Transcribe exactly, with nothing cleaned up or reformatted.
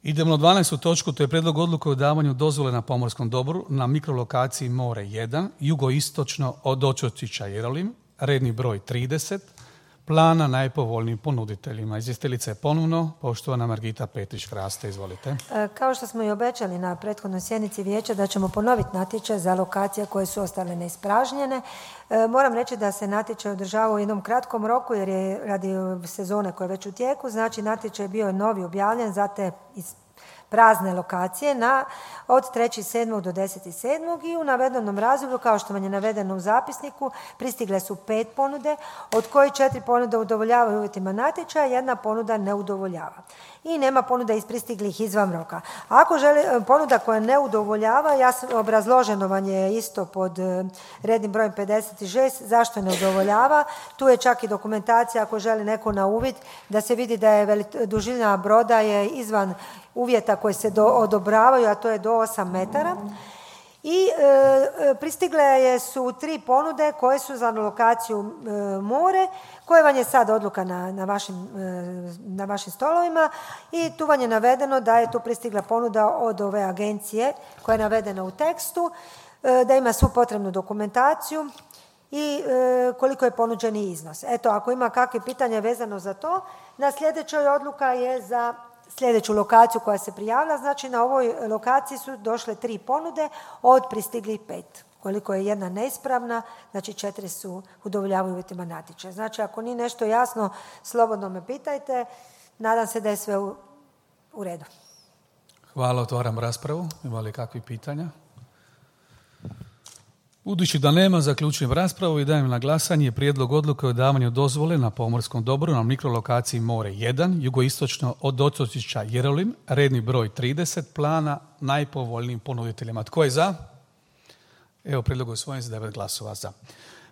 Idemo na dvanaestu točku, to je prijedlog odluke o davanju dozvole na pomorskom dobru na mikrolokaciji More jedan, jugoistočno od Očotića Jerolim, redni broj trideset, plana najpovoljnijim ponuditeljima. Izvjestiteljica je ponovno poštovana Margita Petrić-Kraste, izvolite. Kao što smo i obećali na prethodnoj sjednici vijeća da ćemo ponoviti natječaj za lokacije koje su ostale neispražnjene, moram reći da se natječaj održava u jednom kratkom roku jer je radi sezone koja je već u tijeku, znači natječaj je bio novi objavljen za te prazne lokacije na, od trećeg sedmog do desetog sedmog i u navedenom razdoblju, kao što vam je navedeno u zapisniku, pristigle su pet ponude, od kojih četiri ponude udovoljavaju uvjetima natječaja, jedna ponuda ne udovoljava. I nema ponuda iz pristiglih izvan roka. Ako želi ponuda koja ne udovoljava, jasno obrazloženo vam je isto pod rednim brojem pedeset šest, zašto ne udovoljava. Tu je čak i dokumentacija ako želi neko na uvid, da se vidi da je dužina broda je izvan uvjeta koji se do, odobravaju, a to je do osam metara. I e, pristigle je su tri ponude koje su za lokaciju e, more, koje vam je sad odluka na, na, vašim, e, na vašim stolovima i tu vam je navedeno da je tu pristigla ponuda od ove agencije koja je navedena u tekstu, e, da ima svu potrebnu dokumentaciju i e, koliko je ponuđeni iznos. Eto, ako ima kakve pitanja vezano za to, na sljedećoj odluka je za sljedeću lokaciju koja se prijavila, znači na ovoj lokaciji su došle tri ponude od pristiglih pet. Koliko je jedna neispravna, znači četiri su udovoljavaju uvjetima natječaja. Znači ako nije nešto jasno, slobodno me pitajte. Nadam se da je sve u, u redu. Hvala, otvaram raspravu. Ima li kakvih pitanja? Budući da nema, zaključujem raspravu i dajem na glasanje prijedlog odluke o davanju dozvole na pomorskom dobru na mikrolokaciji More jedan, jugoistočno od Otočića Jerolim, redni broj trideset, plana najpovoljnijim ponuditeljima. Tko je za? Evo, prijedlog usvojen za devet glasova za.